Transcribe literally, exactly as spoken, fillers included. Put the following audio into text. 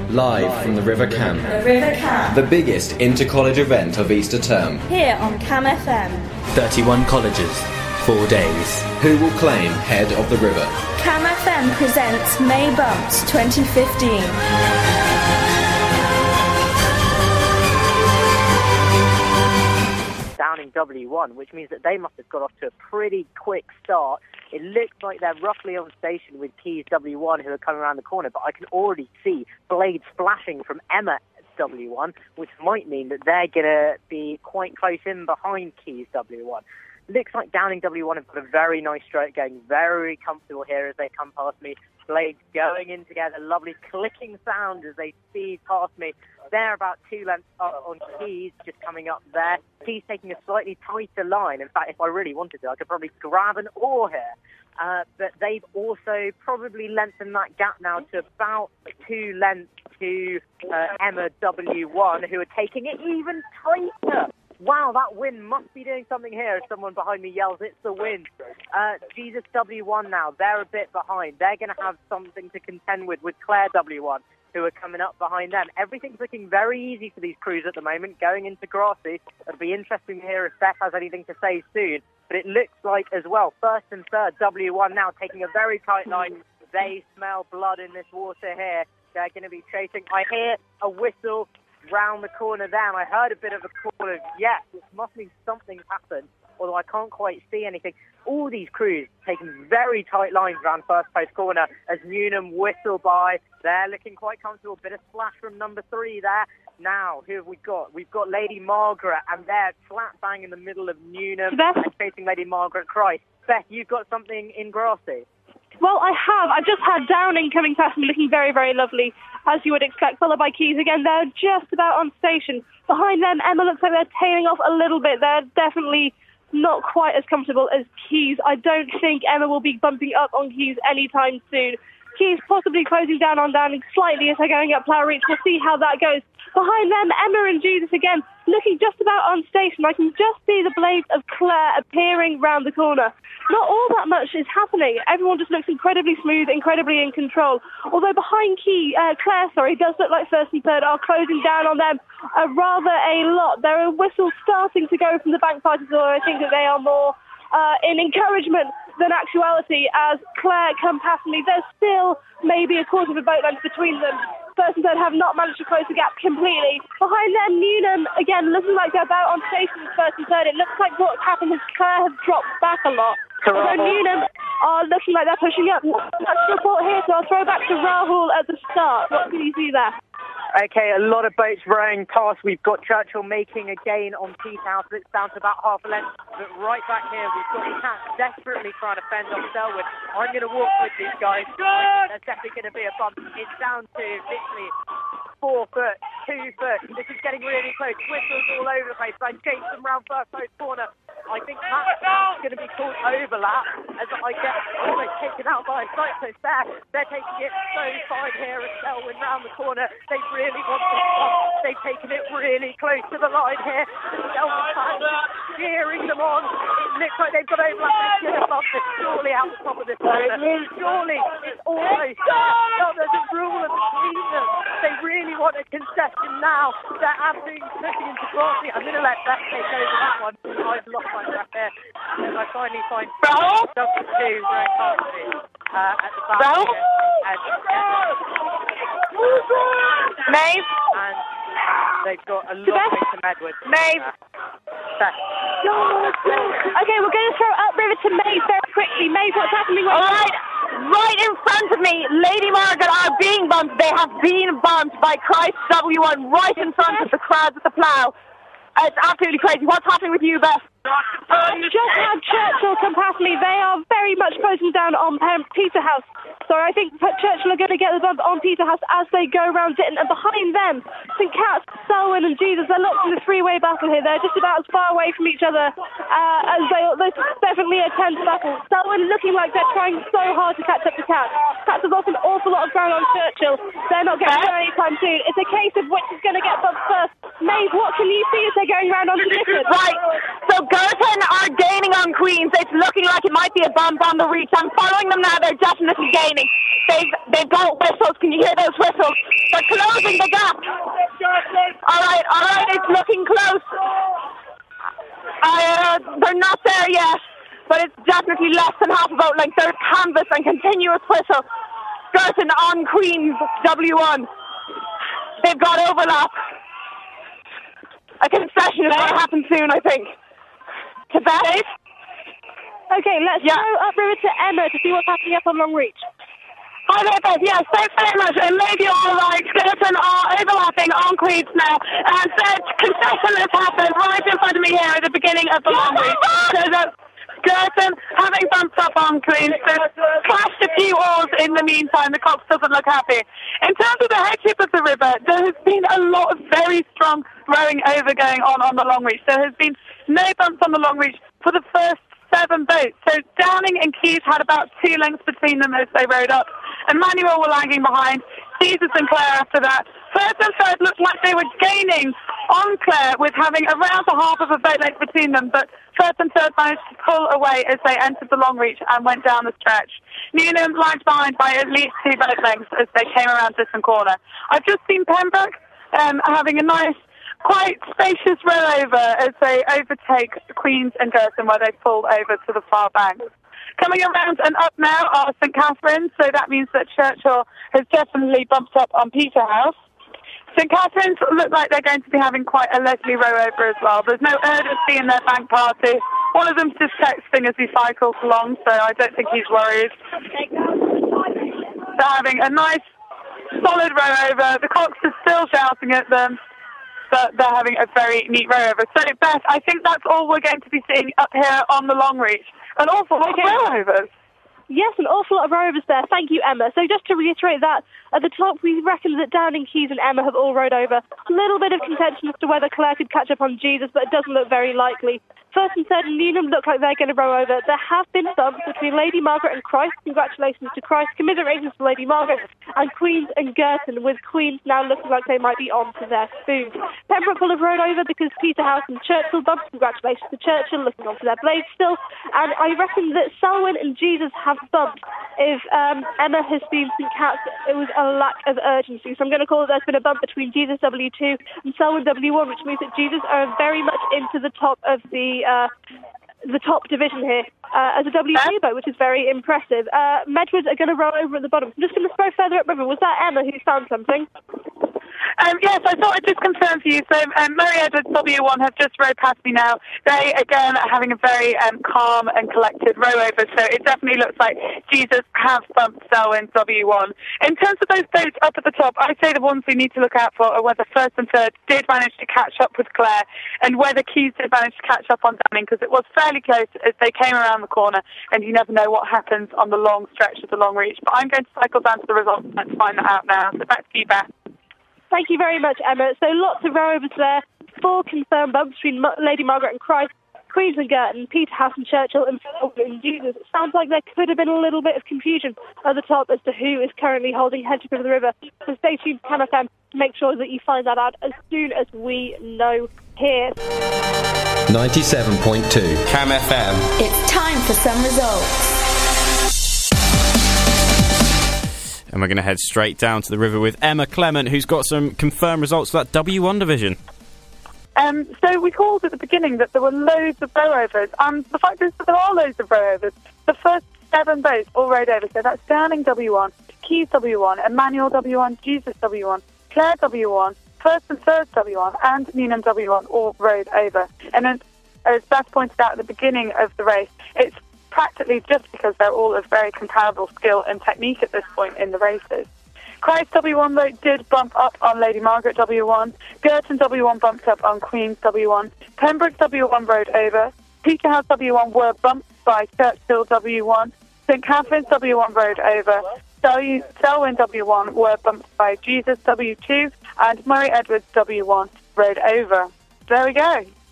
Live from the River Cam. The River Cam. The biggest inter-college event of Easter term. Here on Cam F M. thirty-one colleges, four days. Who will claim head of the river? Cam F M presents May Bumps twenty fifteen. Downing W one, which means that they must have got off to a pretty quick start. It looks like they're roughly on station with Keys W one, who are coming around the corner, but I can already see blades flashing from Emma W one, which might mean that they're going to be quite close in behind Keys W one. Looks like Downing W one have got a very nice stroke going, very comfortable here as they come past me. Blades going in together, lovely clicking sound as they speed past me. They're about two lengths up on Keys, just coming up there. Keys taking a slightly tighter line. In fact, if I really wanted to, I could probably grab an oar here. Uh, but they've also probably lengthened that gap now to about two lengths to uh, Emma W one, who are taking it even tighter. Wow, that wind must be doing something here as someone behind me yells, it's the wind. Uh, Jesus W one now, they're a bit behind. They're going to have something to contend with with Claire W one, who are coming up behind them. Everything's looking very easy for these crews at the moment, going into Grassy. It'll be interesting to hear if Beth has anything to say soon. But it looks like, as well, first and third, W one now taking a very tight line. They smell blood in this water here. They're going to be chasing. I hear a whistle round the corner there, and I heard a bit of a call of yes, it must mean something's happened, although I can't quite see anything. All these crews taking very tight lines around first post corner as Newnham whistle by. They're looking quite comfortable. Bit of splash from number three there. Now, who have we got? We've got Lady Margaret, and they're flat bang in the middle of Newnham Beth? and chasing Lady Margaret Christ. Beth, you've got something in Grassy? Well, I have. I've just had Downing coming past me looking very, very lovely, as you would expect, followed by Keys again. They're just about on station. Behind them, Emma looks like they're tailing off a little bit. They're definitely not quite as comfortable as Keys. I don't think Emma will be bumping up on Keys anytime soon. Keys possibly closing down on Downing slightly as they're going up Plough Reach. We'll see how that goes. Behind them, Emma and Jesus again, looking just about on station. I can just see the blades of Claire appearing round the corner. Not all that much is happening. Everyone just looks incredibly smooth, incredibly in control. Although behind Key, uh, Claire, sorry, does look like first and third are closing down on them uh, rather a lot. There are whistles starting to go from the bank parties, although I think that they are more uh, in encouragement than actuality as Claire come past me. There's still maybe a quarter of a boat length between them. First and third have not managed to close the gap completely. Behind them, Newnham, again, looking like they're about on station with first and third. It looks like what's happened is Claire has dropped back a lot. Although Newnham are looking like they're pushing up. That's the report here, so I'll throw back to Rahul at the start. What can you see there? Okay, a lot of boats rowing past. We've got Churchill making a gain on Peterhouse. It's down to about half a length. But right back here, we've got Cat desperately trying to fend off Selwood. I'm going to walk with these guys. There's definitely going to be a bump. It's down to literally four foot, two foot. This is getting really close. Whistles all over the place. I chased them round first post corner. I think that's going to be called overlap as I get almost taken out by a cyclist there. They're taking it so fine here as Selwyn round the corner. They really want this bump. They've taken it really close to the line here. Selwyn fans cheering them on. It looks like they've got overlap. They should have bumped it surely out the top of this corner. Surely it's almost no, there's a rule of between them. They really want a concession now. They're absolutely pushing into Grassy. I'm going to let Beth take over that one. I've lost my breath there. And I finally find number two very past me uh, at the back here. And Maeve? And they've got a long way to Medward. Maeve? Uh, Okay, we're going to throw upriver to Maeve very quickly. Maeve, what's happening right All right, right in front of me, Lady Margaret are being bumped. They have been bumped by Christ W one right in front of the crowds at the plough. Uh, it's absolutely crazy. What's happening with you, Beth? Just had Churchill come past me. They are very much closing down on Peterhouse. So I think Churchill are going to get the bump on Peterhouse as they go round Ditton. And behind them, Saint Cat's, Selwyn and Jesus, they're locked in a three-way battle here. They're just about as far away from each other uh, as they... This is definitely a tense battle. Selwyn looking like they're trying so hard to catch up to Cat. Cat has lost an awful lot of ground on Churchill. They're not getting there anytime soon. It's a case of which is going to get bumped first. Maeve, what can you see as they're going round on Ditton? Right, so Girton are gaining on Queens. It's looking like it might be a bump on the reach. I'm following them now. They're definitely gaining. They've, they've got whistles. Can you hear those whistles? They're closing All right, all right, it's looking close. I, uh, they're not there yet, but it's definitely less than half a boat length. There's canvas and continuous whistle. Girton on Queen's W one. They've got overlap. A concession is going to happen soon, I think. To Beth? Okay, let's Yeah. go upriver to Emma to see what's happening up on Longreach. Hi there, Beth. Yes, thanks very much. And maybe all right, Girton are overlapping on Queen's now. And the concession has happened right in front of me here at the beginning of the long reach. So the Girton, having bumped up on Queen's, clashed a few oars in the meantime. The Cox doesn't look happy. In terms of the headship of the river, there has been a lot of very strong rowing over going on on the long reach. There has been no bumps on the long reach for the first seven boats. So Downing and Keys had about two lengths between them as they rowed up. Emmanuel were lagging behind. Jesus and Clare after that. First and third looked like they were gaining on Clare with having around a half of a boat length between them, but first and third managed to pull away as they entered the long reach and went down the stretch. Newnham lagged behind by at least two boat lengths as they came around Disson Corner. I've just seen Pembroke um, having a nice, quite spacious row over as they overtake Queen's and Girton, where they pulled over to the far bank. Coming around and up now are St Catherine's, so that means that Churchill has definitely bumped up on Peterhouse. St Catherine's look like they're going to be having quite a leisurely row over as well. There's no urgency in their bank party. One of them's just texting as he cycles along, so I don't think he's worried. They're having a nice, solid row over. The Cox is still shouting at them, but they're having a very neat row over. So, Beth, I think that's all we're going to be seeing up here on the long reach. An awful lot Okay. of row overs. Yes, an awful lot of rowers there. Thank you, Emma. So just to reiterate that, at the top we reckon that Downing, Keys and Emma have all rowed over. A little bit of contention as to whether Clare could catch up on Jesus, but it doesn't look very likely. First and third, Newnham look like they're going to row over. There have been bumps between Lady Margaret and Christ. Congratulations to Christ. Commiserations to Lady Margaret. And Queen's and Girton, with Queen's now looking like they might be on to their spoon. Pembroke will have rowed over because Peterhouse and Churchill bumped. Congratulations to Churchill, looking on to their blades still. And I reckon that Selwyn and Jesus have bumped. If um, Emma has seen St Cat's, it was a lack of urgency. So I'm going to call it there's been a bump between Jesus W two and Selwyn W one, which means that Jesus are very much into the top of the uh, the top division here uh, as a W two boat, which is very impressive. Uh, Medwards are going to row over at the bottom. I'm just going to throw further upriver. Was that Emma who found something? Um, yes, I thought I'd just confirm for you. So um, Murray Edwards W one have just rowed past me now. They, again, are having a very um, calm and collected row over, so it definitely looks like Jesus have bumped Selwyn W one. In terms of those boats up at the top, I say the ones we need to look out for are whether first and third did manage to catch up with Clare and whether Keys did manage to catch up on Downing, because it was fairly close as they came around the corner, and you never know what happens on the long stretch of the long reach. But I'm going to cycle down to the results and find that out now. So back to you, Beth. Thank you very much, Emma. So lots of row overs there. Four confirmed bumps between Ma- Lady Margaret and Christ, Queens and Girton, Peterhouse and Churchill, and Selwyn and Jesus. It sounds like there could have been a little bit of confusion at the top as to who is currently holding headship of the river. So stay tuned to Cam F M to make sure that you find that out as soon as we know here. ninety-seven point two Cam F M. It's time for some results. And we're going to head straight down to the river with Emma Clement, who's got some confirmed results for that W one division. Um, so we called at the beginning that there were loads of row overs. Um, the fact is that there are loads of row overs. The first seven boats all rowed over. So that's Downing W one, Keys W one, Emmanuel W one, Jesus W one, Clare W one, First and Third W one, and Newnham W one all rowed over. And then, as Beth pointed out at the beginning of the race, it's practically just because they're all of very comparable skill and technique at this point in the races. Christ W one, though, did bump up on Lady Margaret W one. Girton W one bumped up on Queen's W one. Pembroke W one rode over. Peterhouse W one were bumped by Churchill W one. St Catherine's W one rode over. Sel- Selwyn W one were bumped by Jesus W two. And Murray Edwards W one rode over. There we go.